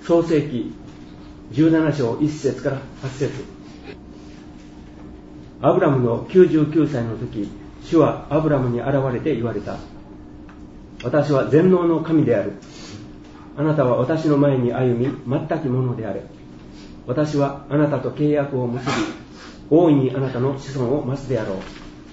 創世記17章1節から8節。アブラムの99歳の時、主はアブラムに現れて言われた。私は全能の神である。あなたは私の前に歩み、全くものであれ。私はあなたと契約を結び、大いにあなたの子孫を増すであろう。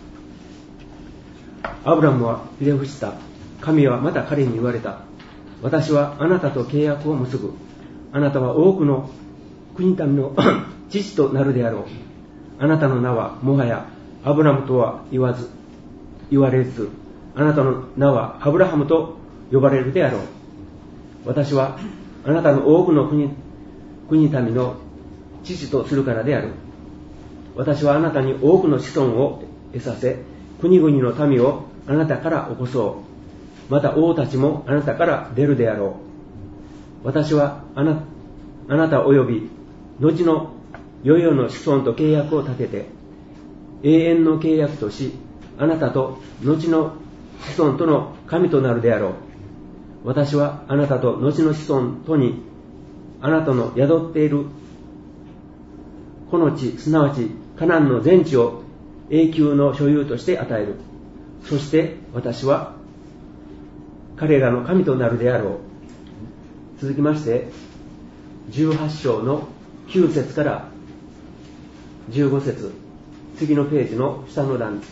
アブラムはひれ伏した。神はまた彼に言われた。私はあなたと契約を結ぶ。あなたは多くの国民の父となるであろう。あなたの名はもはやアブラムとは言われず、あなたの名はアブラハムと呼ばれるであろう。私はあなたの多くの国民の父とするからである。私はあなたに多くの子孫を得させ、国々の民をあなたから起こそう。また王たちもあなたから出るであろう。私はあなた及び後の世々の子孫と契約を立てて、永遠の契約とし、あなたと後の子孫との神となるであろう。私はあなたと後の子孫とに、あなたの宿っているこの地、すなわちカナンの全地を永久の所有として与える。そして私は彼らの神となるであろう。続きまして18章の9節から15節、次のページの下の段。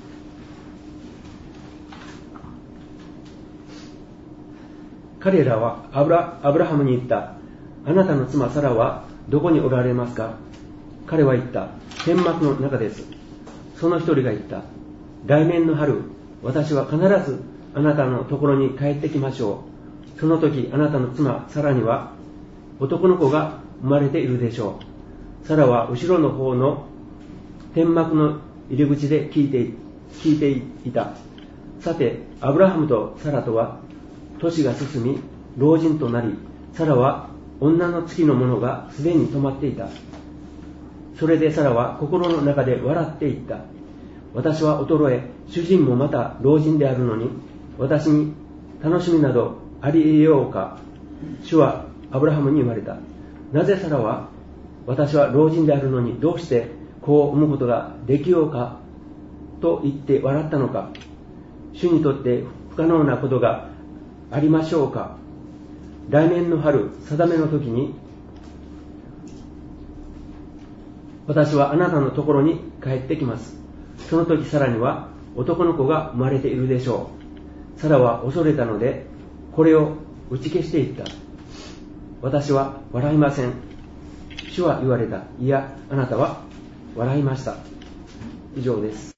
彼らはアブラハムに言った。あなたの妻サラはどこにおられますか？彼は言った。天幕の中です。その一人が言った。来年の春、私は必ずあなたのところに帰ってきましょう。その時あなたの妻サラには男の子が生まれているでしょう。サラは後ろの方の天幕の入り口で聞いていた。さてアブラハムとサラとは年が進み老人となり、サラは女の月のものがすでに止まっていた。それでサラは心の中で笑っていった。私は衰え、主人もまた老人であるのに、私に楽しみなどあり得ようか。主はアブラハムに言われた。なぜサラは、私は老人であるのにどうして子を産むことができようかと言って笑ったのか。主にとって不可能なことがありましょうか。来年の春、定めの時に、私はあなたのところに帰ってきます。その時サラには男の子が生まれているでしょう。サラは恐れたので、これを打ち消していった。私は笑いません。主は言われた。いや、あなたは笑いました。以上です。